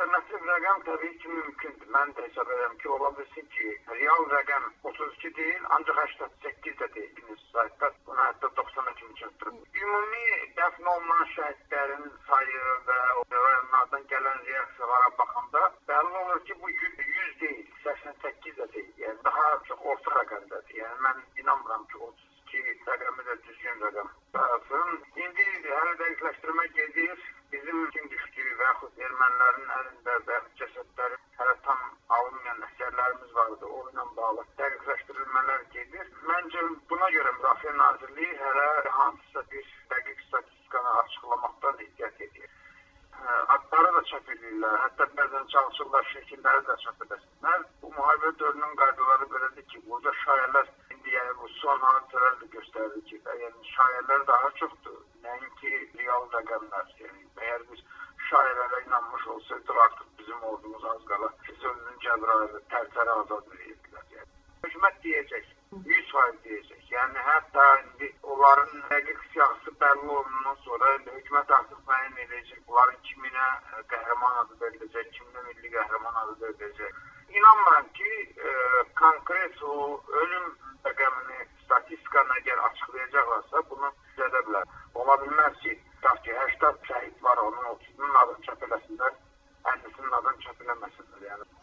Alternativ rəqəm təbii ki, mümkündür. Mən də hesab edirəm ki, ola bilsin ki, real rəqəm 32 deyil, ancaq 88 də deyil. Saytda bunu hətta 90-a kimi çatdırıb. Ümumi dəfn olunan şəhidlərin sayı və rayonlardan gələn reaksiyalara baxanda bəlli olur ki, bu 100 deyil, 88 də deyil. Yəni daha çox orta rəqəmdədir. Yəni mən inanmıram ki, 32 rəqəmi də düzgün rəqəm. İndi hələ dəqiqləşdirmə gedir. Bizim kim düşdüyü və yaxud ermənilərin əlində və cəsədləri hələ tam alınmayan əsərlərimiz vardı. O ilə bağlı dəqiqləşdirilmələr gedir. Məncə buna görə Müdafiə Nazirliyi hələ hansısa bir dəqiq statistikanı açıqlamaqdan ehtiyat edir. Adları da çap edirlər, hətta bəzən çalışırlar şəkilləri də çap edəsinlər. Bu müharibə dövrünün qaydaları belədir ki, burada şayələr, indi yəni bu son hadisələr də göstərir ki, yəni şayələr daha çoxdur, nəinki real rəqəmlər. Yəni, əgər biz şayələrə inanmış olsaydıq, artıq bizim ordumuz az qala Füzulinin Cəbrayıl'ı tərtəri azad edirdilər. Yəni. Hökumət deyəcək, 100% deyəcək. Yəni, hətta indi onların dəqiq siyahısı bəlli olundan sonra hökumət artıq müəyyən edəcək. Bunların kiminə qəhrəman adı veriləcək, kiminə milli qəhrəman adı veriləcək. İnanmıram ki, konkret o ölüm rəqəmini statistikanı əgər açıqlayacaqlarsa, bunu edə bilər. Ola bilməz ki, 80 şəhid var, onun 30'unun adını çap eləsinlər, 50'sinin adını çap eləməsinlər. Yəni.